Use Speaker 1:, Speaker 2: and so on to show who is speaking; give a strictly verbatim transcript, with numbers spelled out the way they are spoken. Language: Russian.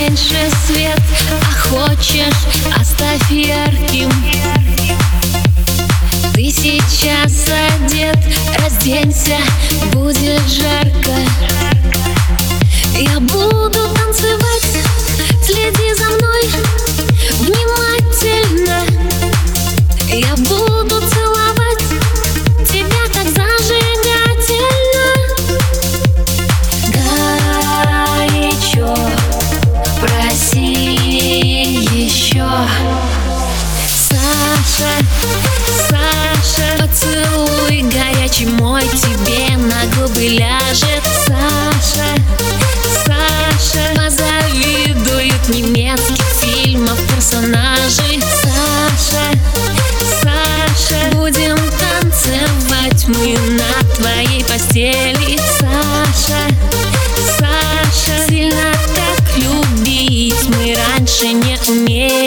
Speaker 1: Уменьши свет, а хочешь, оставь ярким. Ты сейчас одет, разденься, будет жарко. Я буду танцевать, следи за мной внимательно. Я буду целовать тебя так зажигательно. Горячо, проси еще. Саша, Саша, поцелуй горячий мой тебе на губы ляжет. Саша, Саша, позавидуют немецких фильмов персонажи. Саша, Саша, будем танцевать мы на твоей постели. Саша, Саша, сильно так любить мы раньше не умели.